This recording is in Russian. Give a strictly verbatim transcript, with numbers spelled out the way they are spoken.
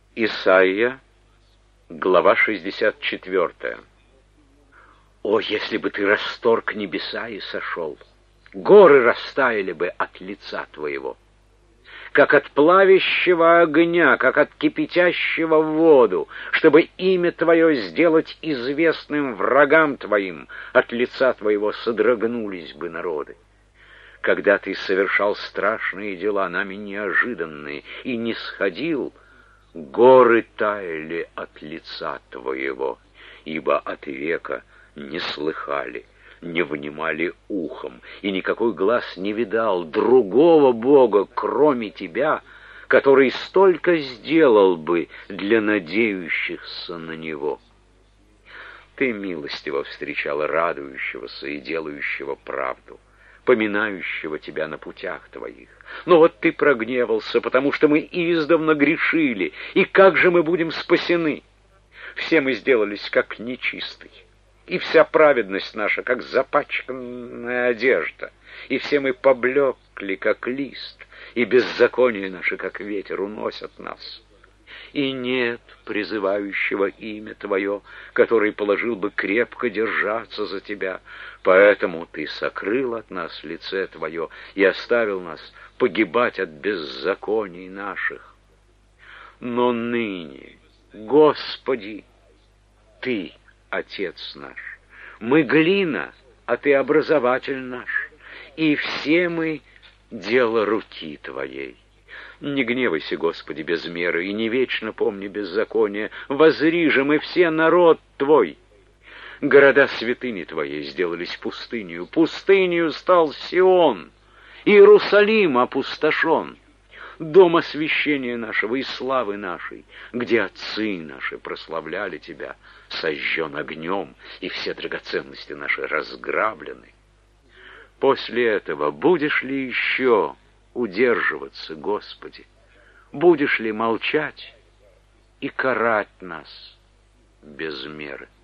Исайя, глава шестьдесят четвёртая. О, если бы ты расторг небеса и сошел, горы растаяли бы от лица твоего. Как от плавящего огня, как от кипятящего в воду, чтобы имя твое сделать известным врагам твоим, от лица твоего содрогнулись бы народы. Когда ты совершал страшные дела, нами неожиданные, и не сходил, горы таяли от лица твоего, ибо от века не слыхали, не внимали ухом, и никакой глаз не видал другого Бога, кроме тебя, который столько сделал бы для надеющихся на Него. Ты милостиво встречала радующегося и делающего правду, поминающего тебя на путях твоих. Но вот ты прогневался, потому что мы издавна грешили, и как же мы будем спасены? Все мы сделались как нечистый, и вся праведность наша, как запачканная одежда, и все мы поблекли, как лист, и беззаконие наше, как ветер, уносят нас. И нет призывающего имя Твое, который положил бы крепко держаться за Тебя, поэтому Ты сокрыл от нас лице Твое и оставил нас погибать от беззаконий наших. Но ныне, Господи, Ты Отец наш, мы глина, а Ты образователь наш, и все мы дело руки Твоей. Не гневайся, Господи, без меры, и не вечно помни беззаконие. Возри же, мы все народ Твой. Города святыни Твоей сделались пустынью, пустынью стал Сион, Иерусалим опустошен. Дом освящения нашего и славы нашей, где отцы наши прославляли Тебя, сожжен огнем, и все драгоценности наши разграблены. После этого будешь ли еще удерживаться, Господи? Будешь ли молчать и карать нас без меры?